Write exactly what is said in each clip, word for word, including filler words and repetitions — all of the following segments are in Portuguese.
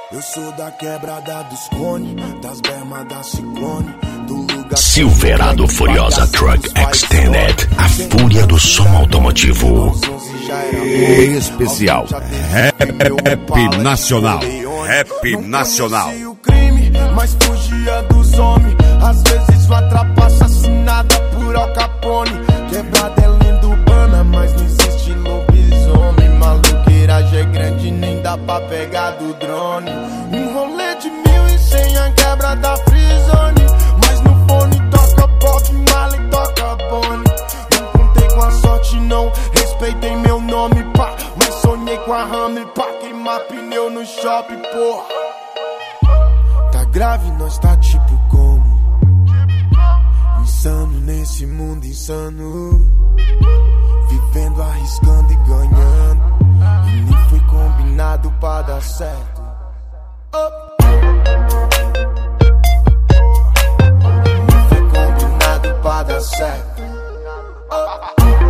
Eu sou da quebrada dos clones, das bermas da Ciclone, do lugar Silverado Furiosa Truck Extended, a fúria do som automotivo. Especial Rap Nacional. Rap Nacional. Mas fugia dos homens, às vezes uma trapa assassinada por Al Capone. Quebrada é lenda urbana, mas não existe lobisomem. Maluqueiragem é grande, nem dá pra pegar do drone. Um rolê de mil e cem, a quebra da Freezone. Mas no fone toca Bob Marley, toca Bonnie. Não contei com a sorte não, respeitei meu nome, pá. Mas sonhei com a Hammer, pá. Queimar pneu no shopping, porra. Tá grave, nós tá tipo como insano nesse mundo insano, vivendo, arriscando e ganhando. E nem foi combinado pra dar certo. Oh. Nem foi combinado pra dar certo. Oh.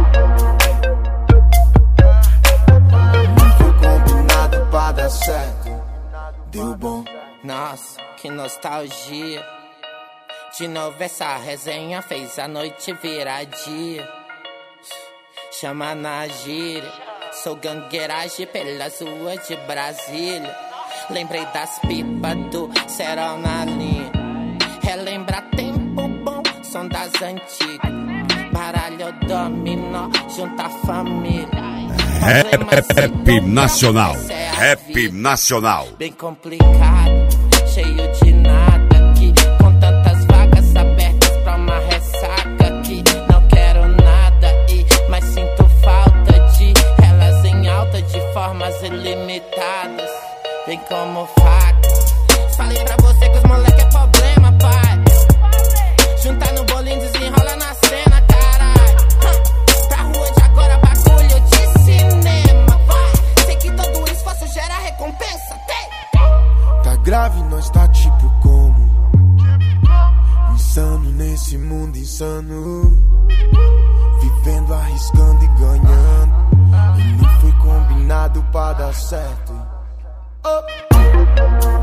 Nem foi combinado pra dar certo. Deu bom. Nossa, que nostalgia. De novo essa resenha fez a noite virar dia. Chama na gíria, sou gangueiragem pelas ruas de Brasília. Lembrei das pipas do cerol na linha. Relembra tempo bom, som das antigas. Baralho dominó, junta a família. Rap Nacional. Rap Nacional. Bem complicado, cheio de nada aqui, com tantas vagas abertas pra uma ressaca aqui. Não quero nada e mas sinto falta de elas em alta de formas ilimitadas. Vem como faca. Falei pra você que os moleque é problema, pai. Juntar no bolinho, desenrola na cena, caralho. Pra rua de agora, bagulho de cinema, vai. Sei que todo esforço gera recompensa, tem. Tá grave, nós tá tipo como insano nesse mundo insano, vivendo, arriscando e ganhando. E nem foi combinado pra dar certo. Oh.